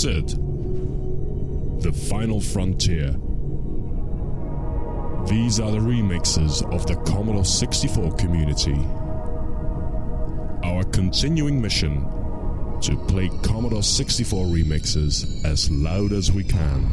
it. The Final Frontier. These are the remixes of the Commodore 64 community. Our continuing mission: to play Commodore 64 remixes as loud as we can.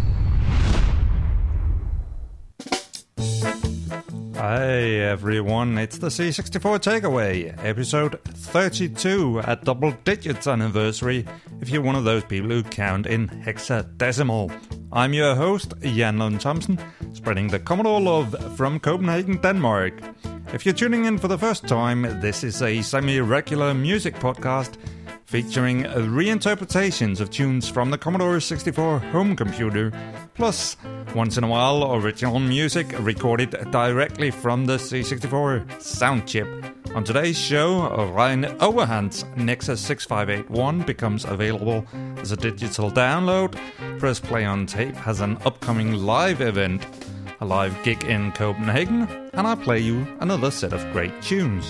Hi everyone, it's the C64 Takeaway, episode 32, a double digits anniversary, if you're one of those people who count in hexadecimal. I'm your host, Jan Lund Thomsen, spreading the Commodore love from Copenhagen, Denmark. If you're tuning in for the first time, this is a semi-regular music podcast featuring reinterpretations of tunes from the Commodore 64 home computer, plus, once in a while, original music recorded directly from the C64 sound chip. On today's show, Ryan Overhand's Nexus 6581 becomes available as a digital download. Press Play on Tape has an upcoming live event, a live gig in Copenhagen, and I play you another set of great tunes.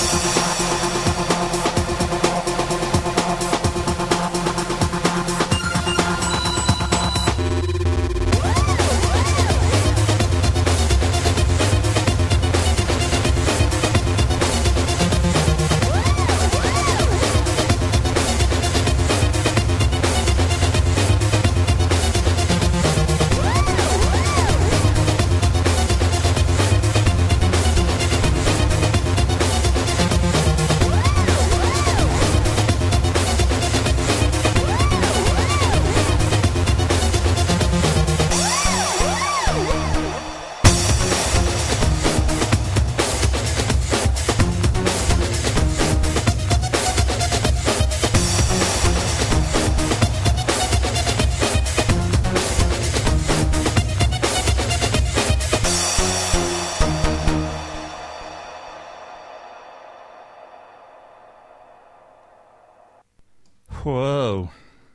Whoa.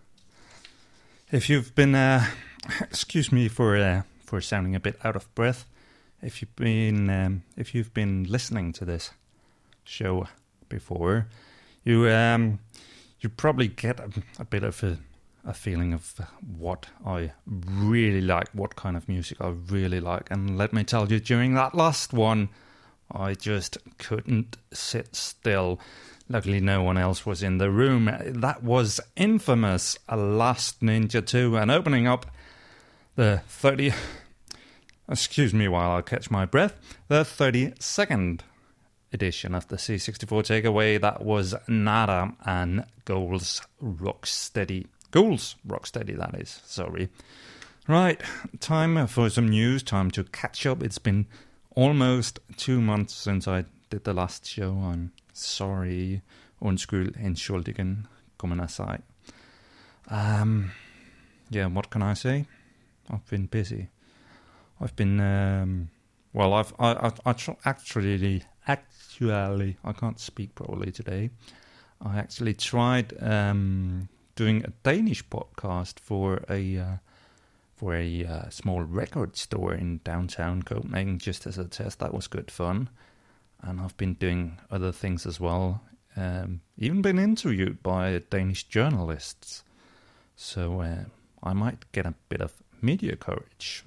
If you've been, excuse me for sounding a bit out of breath. If you've been listening to this show before, you probably get a bit of a feeling of what I really like, what kind of music I really like. And let me tell you, during that last one, I just couldn't sit still. Luckily, no one else was in the room. That was Infamous, Last Ninja 2, and opening up the 30... Excuse me while I catch my breath. The 32nd edition of the C64 Takeaway, that was Nada and Ghouls Rocksteady. Ghouls Rocksteady, that is. Sorry. Right, time for some news, time to catch up. It's been almost 2 months since I did the last show. I'm sorry. Undskyld, entschuldigen, kommen aside. Yeah, what can I say? I've been busy. I've been, actually, I can't speak properly today. I actually tried doing a Danish podcast for a small record store in downtown Copenhagen, just as a test. That was good fun. And I've been doing other things as well. Even been interviewed by Danish journalists. So I might get a bit of media coverage.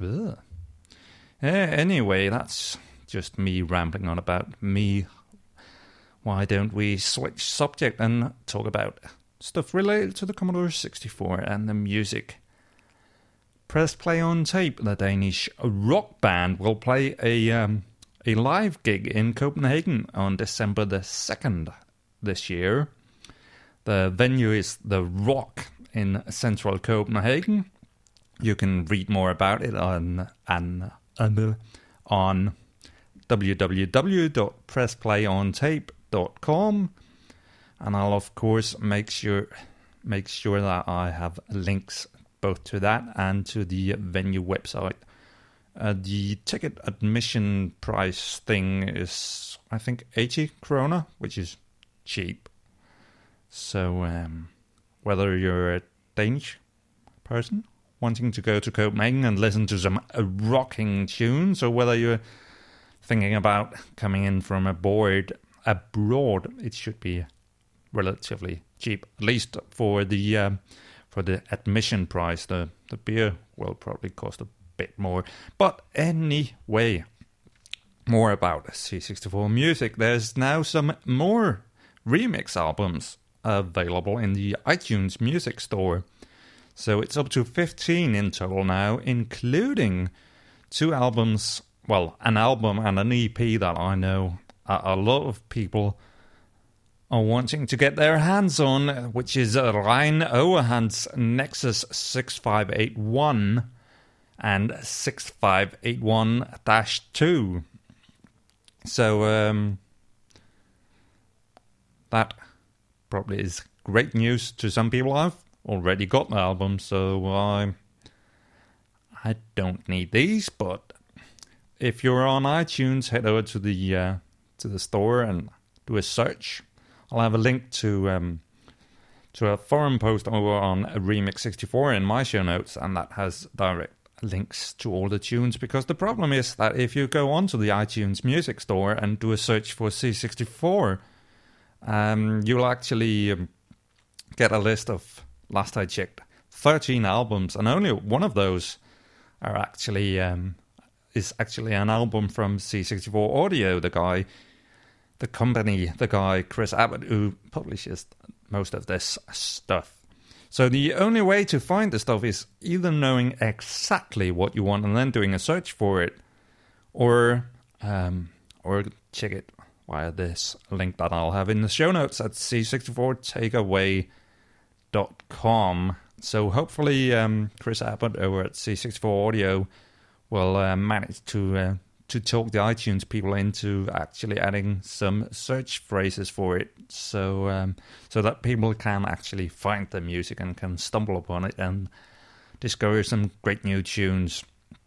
Anyway, that's just me rambling on about me. Why don't we switch subject and talk about stuff related to the Commodore 64 and the music? Press Play on Tape, the Danish rock band, will play a live gig in Copenhagen on December the 2nd this year. The venue is The Rock in central Copenhagen. You can read more about it on www.pressplayontape.com, and I'll of course make sure that I have links both to that and to the venue website. The ticket admission price thing is, I think, 80 krona, which is cheap. So whether you're a Danish person wanting to go to Copenhagen and listen to some rocking tunes, or whether you're thinking about coming in from abroad, it should be relatively cheap, at least for the admission price. The beer will probably cost a bit more. But anyway, more about C64 music. There's now some more remix albums available in the iTunes Music Store. So it's up to 15 in total now, including 2 albums, well, an album and an EP that I know a lot of people are wanting to get their hands on, which is Rein Overhand's Nexus 6581 and 6581-2. So that probably is great news to some people. I've already got the album, so I don't need these. But if you're on iTunes, head over to the store and do a search. I'll have a link to a forum post over on Remix 64 in my show notes, and that has direct links to all the tunes, because the problem is that if you go onto the iTunes Music Store and do a search for C64 you'll actually get a list of, last I checked, 13 albums, and only one of those are actually is actually an album from C64 Audio, the guy Chris Abbott, who publishes most of this stuff. So the only way to find the stuff is either knowing exactly what you want and then doing a search for it, or check it via this link that I'll have in the show notes at c64takeaway.com. So hopefully Chris Abbott over at C64 Audio will manage to talk the iTunes people into actually adding some search phrases for it, so that people can actually find the music and can stumble upon it and discover some great new tunes.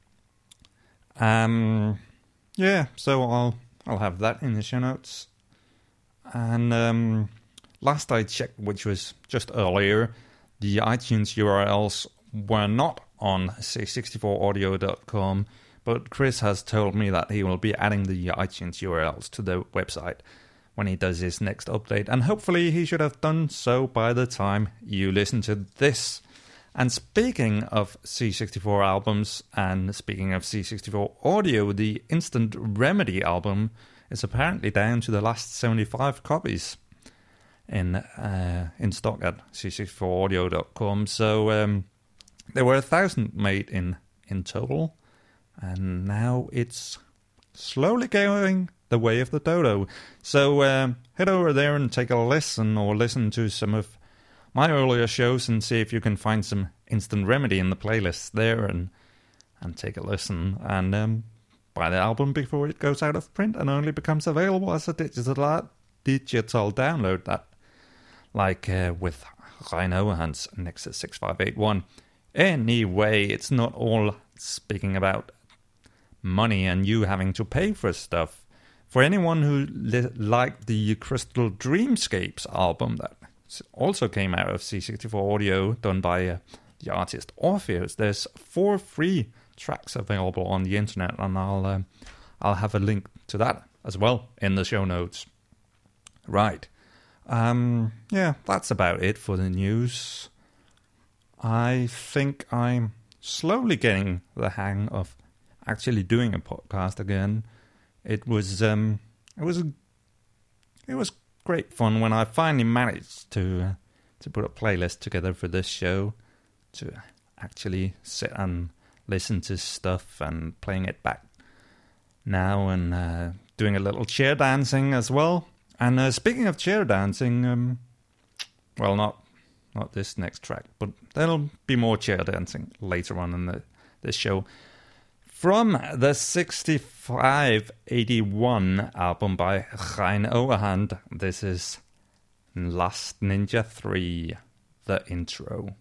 So I'll have that in the show notes. And last I checked, which was just earlier, the iTunes URLs were not on c64audio.com, but Chris has told me that he will be adding the iTunes URLs to the website when he does his next update, and hopefully he should have done so by the time you listen to this. And speaking of C64 albums, and speaking of C64 Audio, the Instant Remedy album is apparently down to the last 75 copies in stock at c64audio.com. So there were 1,000 made in total, and now it's slowly going the way of the dodo. So head over there and take a listen, or listen to some of my earlier shows and see if you can find some Instant Remedy in the playlist there, and take a listen, and buy the album before it goes out of print and only becomes available as a digital download, that like with Rein Overhand's Nexus 6581. Anyway, it's not all speaking about money and you having to pay for stuff. For anyone who liked the Crystal Dreamscapes album that also came out of C64 Audio, done by the artist Orpheus, there's 4 free tracks available on the internet, and I'll have a link to that as well in the show notes. Right. That's about it for the news. I think I'm slowly getting the hang of actually doing a podcast again. It was great fun when I finally managed to put a playlist together for this show, to actually sit and listen to stuff and playing it back now, and doing a little chair dancing as well. And speaking of chair dancing, well, not this next track, but there'll be more chair dancing later on in this show. From the 6581 album by Rein Overhand, this is Last Ninja 3, the intro.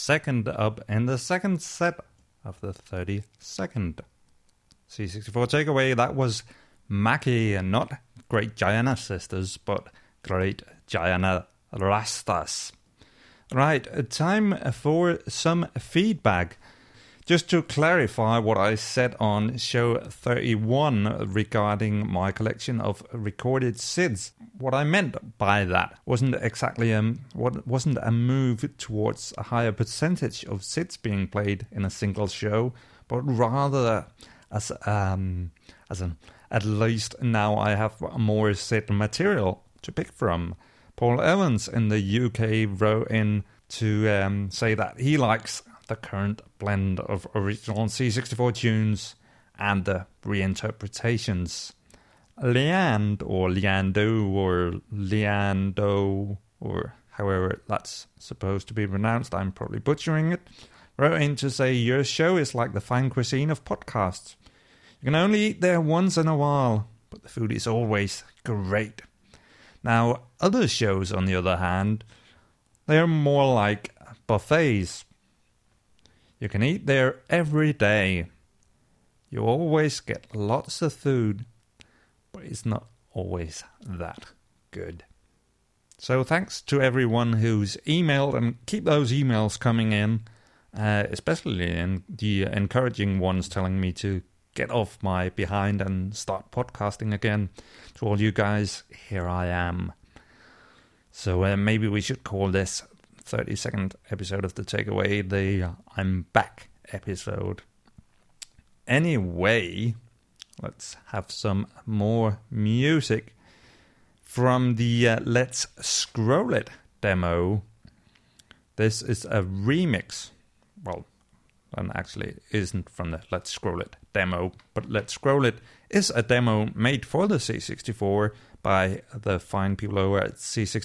second up in the second set of the 32nd C64 Takeaway. That was Mackie, and not Great Giana Sisters, but Great Giana Rastas. Right, time for some feedback. Just to clarify what I said on show 31 regarding my collection of recorded SIDS, what I meant by that wasn't exactly wasn't a move towards a higher percentage of SIDS being played in a single show, but rather as at least now I have more SID material to pick from. Paul Evans in the UK wrote in to say that he likes the current blend of original C64 tunes and the reinterpretations. Leand, or Leando, or Leando, or however that's supposed to be pronounced, I'm probably butchering it, wrote in to say, your show is like the fine cuisine of podcasts. You can only eat there once in a while, but the food is always great. Now, other shows, on the other hand, they are more like buffets. You can eat there every day. You always get lots of food, but it's not always that good. So thanks to everyone who's emailed, and keep those emails coming in, especially in the encouraging ones telling me to get off my behind and start podcasting again. To all you guys, here I am. So maybe we should call this 32nd episode of the Takeaway the I'm Back episode. Anyway, let's have some more music from the Let's Scroll It demo. This is a remix. Well, and actually it isn't from the Let's Scroll It demo, but Let's Scroll It is a demo made for the C64 by the fine people over at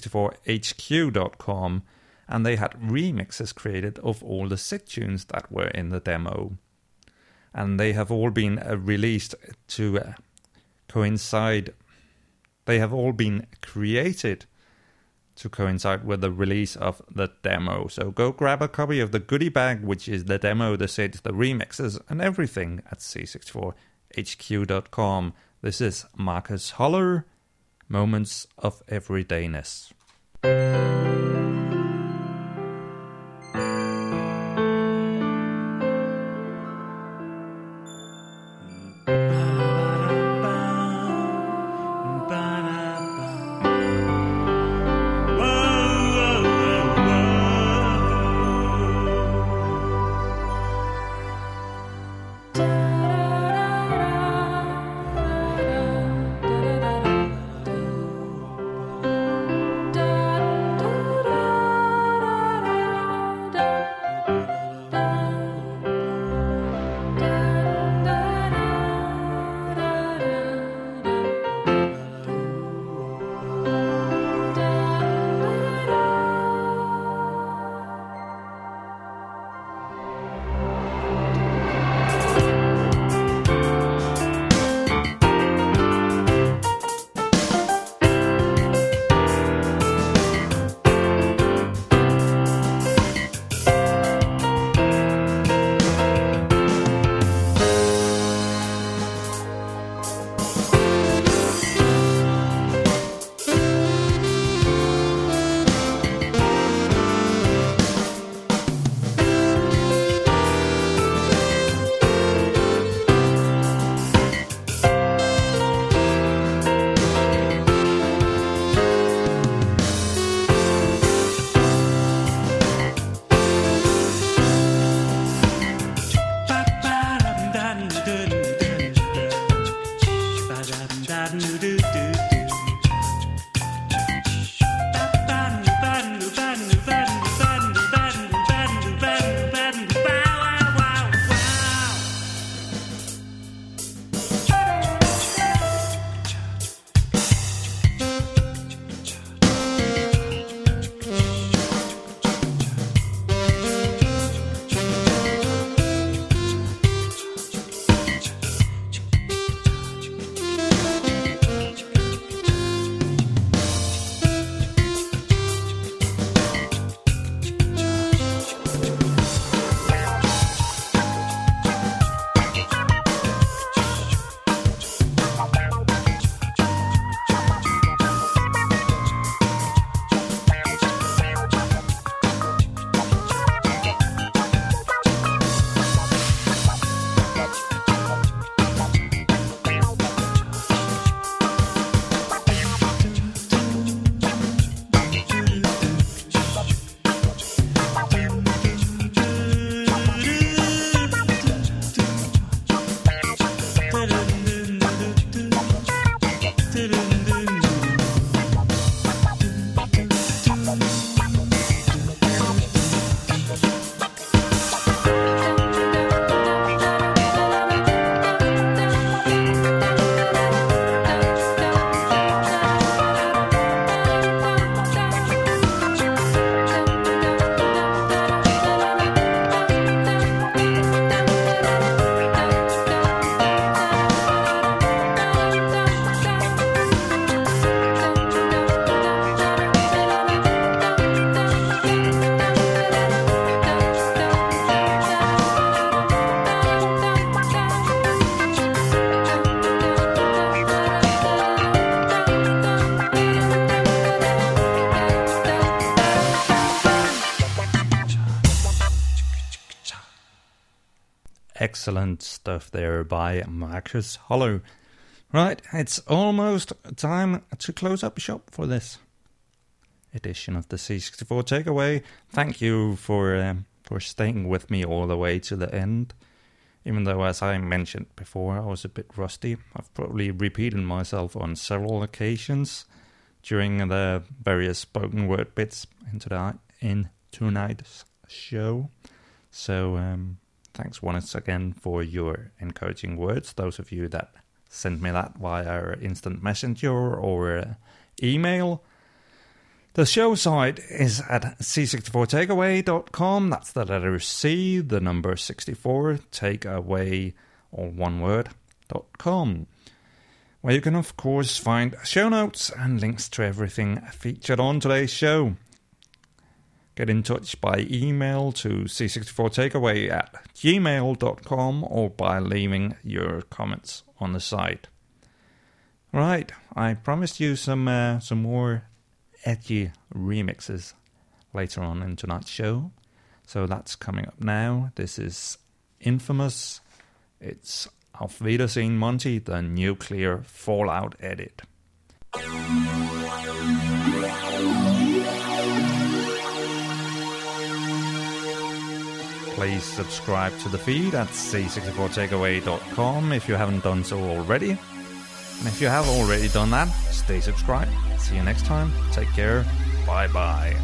C64HQ.com, and they had remixes created of all the SID tunes that were in the demo. And they have all been released to coincide. They have all been created to coincide with the release of the demo. So go grab a copy of the goodie bag, which is the demo, the SIDs, the remixes, and everything at C64HQ.com. This is Marcus Holler, Moments of Everydayness. Excellent stuff there by Marcus Hollow. Right, it's almost time to close up shop for this edition of the C64 Takeaway. Thank you for staying with me all the way to the end. Even though, as I mentioned before, I was a bit rusty. I've probably repeated myself on several occasions during the various spoken word bits in tonight's show. So, thanks once again for your encouraging words. Those of you that sent me that via instant messenger or email. The show site is at c64takeaway.com. That's the letter C, the number 64, takeaway, all one word, .com. Where you can, of course, find show notes and links to everything featured on today's show. Get in touch by email to c64takeaway at gmail.com or by leaving your comments on the site. Right, I promised you some more edgy remixes later on in tonight's show, so that's coming up now. This is Infamous. It's Auf Wiedersehen Monty, the Nuclear Fallout edit. Please subscribe to the feed at c64takeaway.com if you haven't done so already. And if you have already done that, stay subscribed. See you next time. Take care. Bye-bye.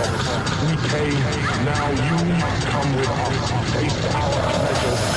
We came, now you come with us. Taste our pleasures.